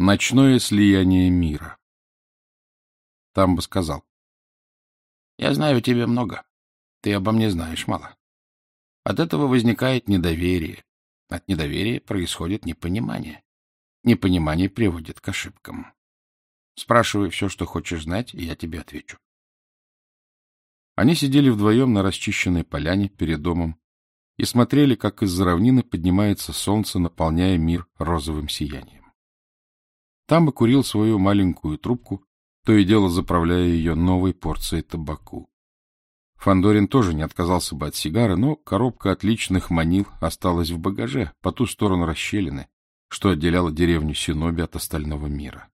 Ночное слияние мира. Тамба сказал: «Я знаю о тебе много. Ты обо мне знаешь мало. От этого возникает недоверие. От недоверия происходит непонимание. Непонимание приводит к ошибкам. Спрашивай все, что хочешь знать, и я тебе отвечу». Они сидели вдвоем на расчищенной поляне перед домом и смотрели, как из-за равнины поднимается солнце, наполняя мир розовым сиянием. Тамба курил свою маленькую трубку, то и дело заправляя ее новой порцией табаку. Фандорин тоже не отказался бы от сигары, но коробка отличных манил осталась в багаже, по ту сторону расщелины, что отделяло деревню Синоби от остального мира.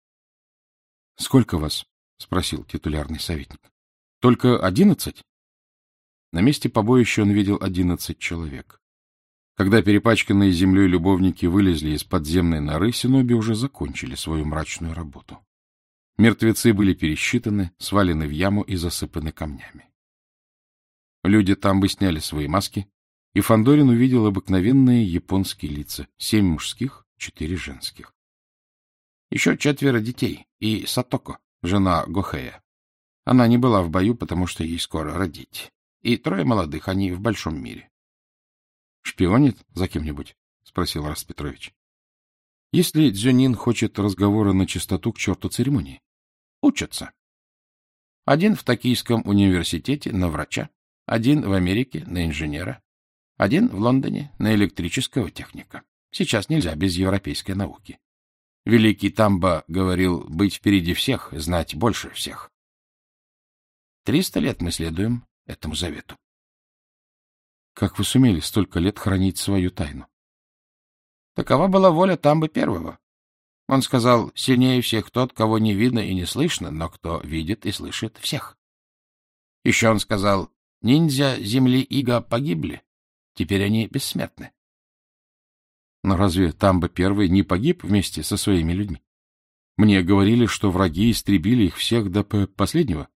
— Сколько вас? — спросил титулярный советник. — Только 11? На месте побоища он видел 11 человек. Когда перепачканные землей любовники вылезли из подземной норы, синоби уже закончили свою мрачную работу. Мертвецы были пересчитаны, свалены в яму и засыпаны камнями. Люди Тамбы сняли свои маски, и Фандорин увидел обыкновенные японские лица, 7 мужских, 4 женских. Еще 4 детей, и Сатоко, жена Гохея. Она не была в бою, потому что ей скоро родить. И 3 молодых, они в большом мире. — Шпионит за кем-нибудь? — спросил Раст Петрович. — Если Дзюнин хочет разговора на чистоту, к черту церемонии. — Учатся. Один в Токийском университете на врача, один в Америке на инженера, один в Лондоне на электрического техника. Сейчас нельзя без европейской науки. Великий Тамба говорил быть впереди всех, знать больше всех. 300 лет мы следуем этому завету. Как вы сумели столько лет хранить свою тайну? Такова была воля Тамбы Первого. Он сказал: сильнее всех тот, кого не видно и не слышно, но кто видит и слышит всех. Еще он сказал: ниндзя земли Ига погибли, теперь они бессмертны. Но разве Тамба Первый не погиб вместе со своими людьми? Мне говорили, что враги истребили их всех до последнего.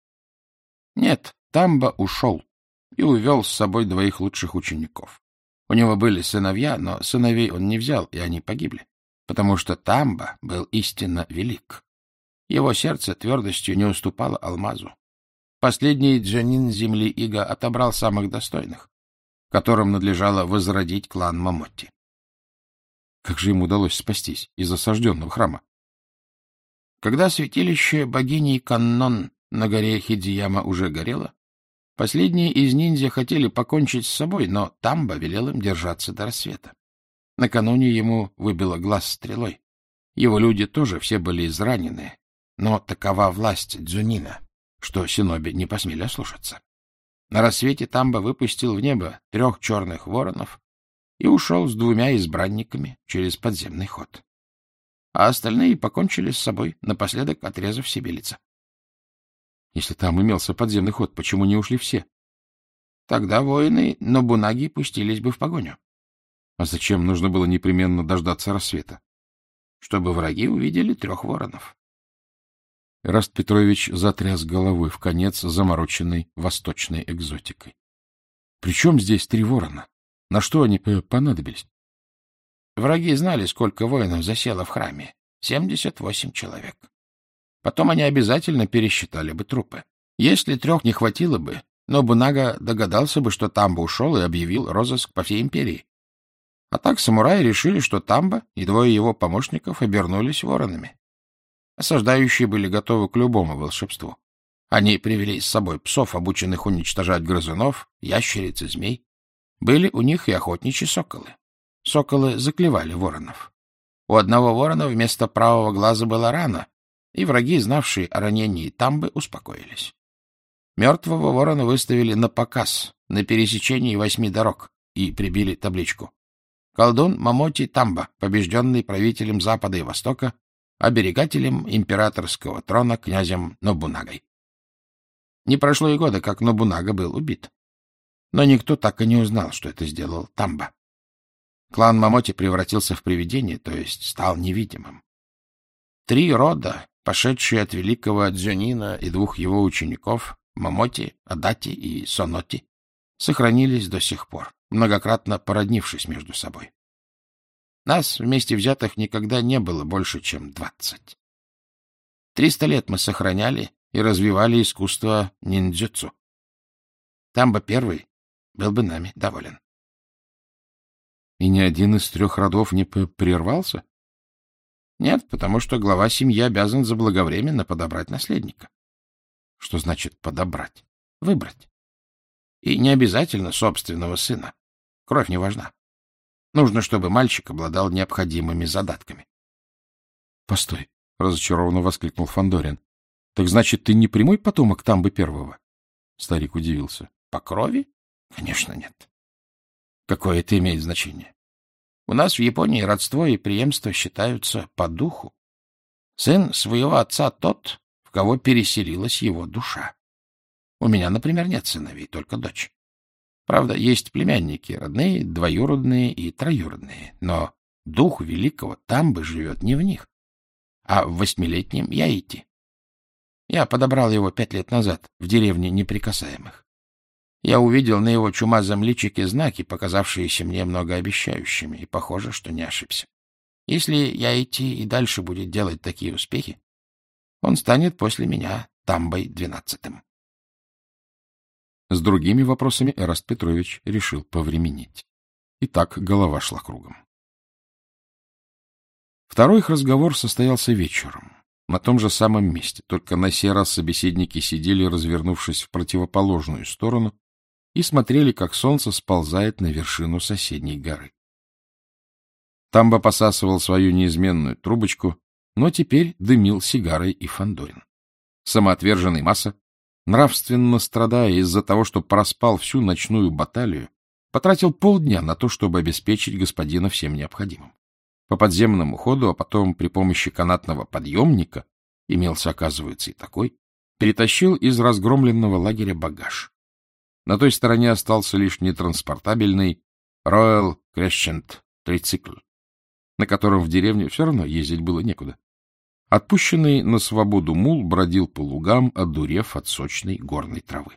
Нет, Тамба ушел и увел с собой 2 лучших учеников. У него были сыновья, но сыновей он не взял, и они погибли, потому что Тамба был истинно велик. Его сердце твердостью не уступало алмазу. Последний дзюнин земли Ига отобрал самых достойных, которым надлежало возродить клан Момоти. Как же ему удалось спастись из осажденного храма? Когда святилище богини Каннон на горе Хидзияма уже горело, последние из ниндзя хотели покончить с собой, но Тамба велел им держаться до рассвета. Накануне ему выбило глаз стрелой. Его люди тоже все были изранены, но такова власть дзюнина, что синоби не посмели ослушаться. На рассвете Тамба выпустил в небо 3 черных воронов и ушел с 2 избранниками через подземный ход. А остальные покончили с собой, напоследок отрезав себе лица. Если там имелся подземный ход, почему не ушли все? Тогда воины Нобунаги пустились бы в погоню. А зачем нужно было непременно дождаться рассвета? Чтобы враги увидели 3 воронов. Эраст Петрович затряс головой в конец замороченной восточной экзотикой. Причем здесь 3 ворона? На что они понадобились? Враги знали, сколько воинов засело в храме. 78 человек. Потом они обязательно пересчитали бы трупы. Если 3 не хватило бы, Нобунага догадался бы, что Тамба ушел, и объявил розыск по всей империи. А так самураи решили, что Тамба и 2 его помощников обернулись воронами. Осаждающие были готовы к любому волшебству. Они привели с собой псов, обученных уничтожать грызунов, ящериц и змей. Были у них и охотничьи соколы. Соколы заклевали воронов. У одного ворона вместо правого глаза была рана, и враги, знавшие о ранении Тамбы, успокоились. Мертвого ворона выставили на показ на пересечении 8 дорог и прибили табличку: колдун Момоти Тамба, побежденный правителем Запада и Востока, оберегателем императорского трона князем Нобунагой. Не прошло и года, как Нобунага был убит. Но никто так и не узнал, что это сделал Тамба. Клан Момоти превратился в привидение, то есть стал невидимым. 3 рода, пошедшие от великого Дзюнина и 2 его учеников, Момоти, Адати и Соноти, сохранились до сих пор, многократно породнившись между собой. Нас вместе взятых никогда не было больше, чем 20. 300 лет мы сохраняли и развивали искусство ниндзюцу. Тамба первый был бы нами доволен. И ни один из 3 родов не прервался? Нет, потому что глава семьи обязан заблаговременно подобрать наследника. Что значит подобрать? Выбрать. И не обязательно собственного сына. Кровь не важна. Нужно, чтобы мальчик обладал необходимыми задатками. — Постой, — разочарованно воскликнул Фандорин. — Так значит, ты не прямой потомок Тамбы первого? Старик удивился. — По крови? Конечно, нет. Какое это имеет значение? У нас в Японии родство и преемство считаются по духу. Сын своего отца тот, в кого переселилась его душа. У меня, например, нет сыновей, только дочь. Правда, есть племянники, родные, двоюродные и троюродные, но дух великого Тамбы живет не в них, а в 8-летнем Яити. Я подобрал его 5 лет назад в деревне Неприкасаемых. Я увидел на его чумазом личике знаки, показавшиеся мне многообещающими, и похоже, что не ошибся. Если Яити и дальше будет делать такие успехи, он станет после меня Тамбой 12-м. С другими вопросами Эраст Петрович решил повременить. И так голова шла кругом. Второй их разговор состоялся вечером, на том же самом месте, только на сей раз собеседники сидели, развернувшись в противоположную сторону, и смотрели, как солнце сползает на вершину соседней горы. Тамба посасывал свою неизменную трубочку, но теперь дымил сигарой и Фандорин. Самоотверженный Маса, нравственно страдая из-за того, что проспал всю ночную баталию, потратил полдня на то, чтобы обеспечить господина всем необходимым. По подземному ходу, а потом при помощи канатного подъемника, имелся, оказывается, и такой, перетащил из разгромленного лагеря багаж. На той стороне остался лишь нетранспортабельный Royal Crescent трицикл, на котором в деревне все равно ездить было некуда. Отпущенный на свободу мул бродил по лугам, одурев от сочной горной травы.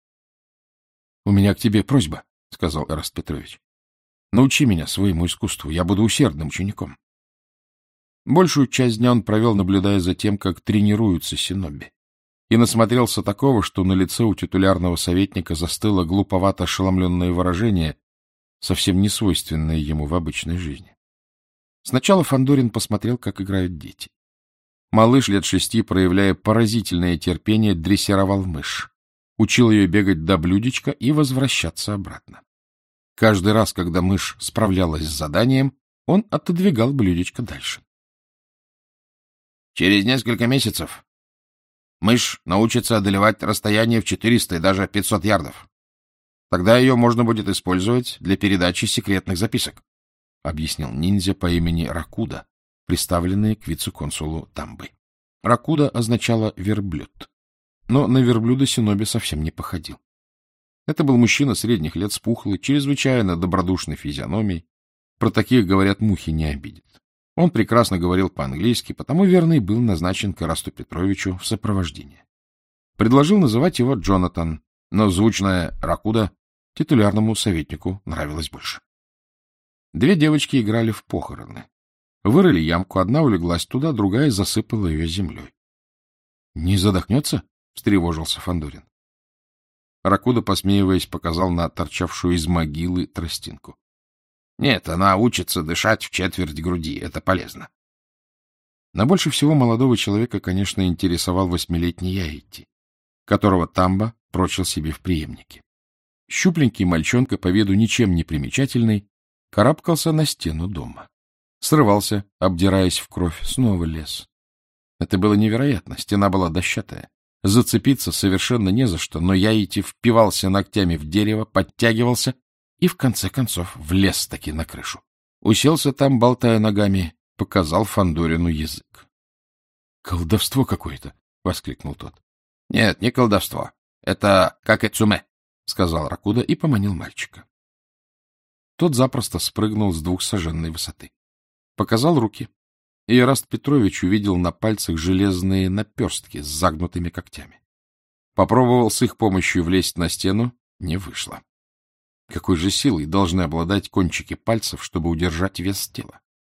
— У меня к тебе просьба, — сказал Эраст Петрович. — Научи меня своему искусству, я буду усердным учеником. Большую часть дня он провел, наблюдая за тем, как тренируются синоби, и насмотрелся такого, что на лице у титулярного советника застыло глуповато ошеломленное выражение, совсем не свойственное ему в обычной жизни. Сначала Фандорин посмотрел, как играют дети. Малыш лет 6, проявляя поразительное терпение, дрессировал мышь, учил ее бегать до блюдечка и возвращаться обратно. Каждый раз, когда мышь справлялась с заданием, он отодвигал блюдечко дальше. Через несколько месяцев мышь научится одолевать расстояние в 400 и даже 500 ярдов. Тогда ее можно будет использовать для передачи секретных записок, — объяснил ниндзя по имени Ракуда, приставленный к вице-консулу Тамбы. Ракуда означало «верблюд», но на верблюда синоби совсем не походил. Это был мужчина средних лет с пухлой, чрезвычайно добродушной физиономией. Про таких, говорят, мухи не обидят. Он прекрасно говорил по-английски, потому верный был назначен к Эрасту Петровичу в сопровождение. Предложил называть его Джонатан, но звучная Ракуда титулярному советнику нравилось больше. 2 девочки играли в похороны. Вырыли ямку, одна улеглась туда, другая засыпала ее землей. — Не задохнется? — встревожился Фандорин. Ракуда, посмеиваясь, показал на торчавшую из могилы тростинку. — Нет, она учится дышать в четверть груди, это полезно. Но больше всего молодого человека, конечно, интересовал 8-летний Яити, которого Тамба прочил себе в преемнике. Щупленький мальчонка, по виду ничем не примечательный, карабкался на стену дома. Срывался, обдираясь в кровь, снова лез. Это было невероятно, стена была дощатая. Зацепиться совершенно не за что, но Яити впивался ногтями в дерево, подтягивался и, в конце концов, влез таки на крышу. Уселся там, болтая ногами, показал Фандорину язык. — Колдовство какое-то! — воскликнул тот. — Нет, не колдовство. Это какэцуме, — сказал Ракуда и поманил мальчика. Тот запросто спрыгнул с 2-саженной высоты. Показал руки, и Эраст Петрович увидел на пальцах железные наперстки с загнутыми когтями. Попробовал с их помощью влезть на стену, не вышло. Какой же силой должны обладать кончики пальцев, чтобы удержать вес тела?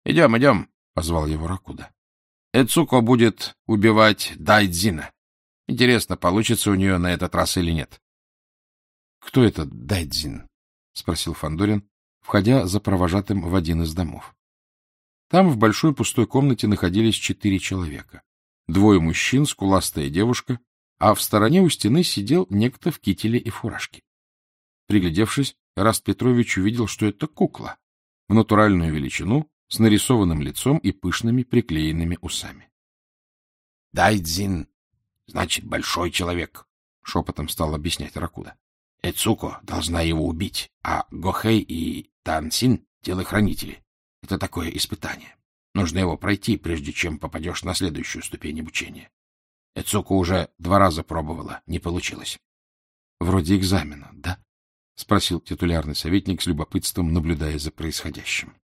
— Идем, идем, — позвал его Ракуда. — Эцуко будет убивать Дайдзина. Интересно, получится у нее на этот раз или нет. — Кто это Дайдзин? — спросил Фандорин, входя за провожатым в один из домов. Там в большой пустой комнате находились 4 человека. 2 мужчин, скуластая девушка, а в стороне у стены сидел некто в кителе и фуражке. Приглядевшись, Эраст Петрович увидел, что это кукла в натуральную величину, с нарисованным лицом и пышными приклеенными усами. — Дайдзин, значит, большой человек, — шепотом стал объяснять Ракуда. — Эцуко должна его убить, а Гохэй и Тансин — телохранители. Это такое испытание. Нужно его пройти, прежде чем попадешь на следующую ступень обучения. Эцуко уже 2 раза пробовала, не получилось. — Вроде экзамена, да? — спросил титулярный советник с любопытством, наблюдая за происходящим.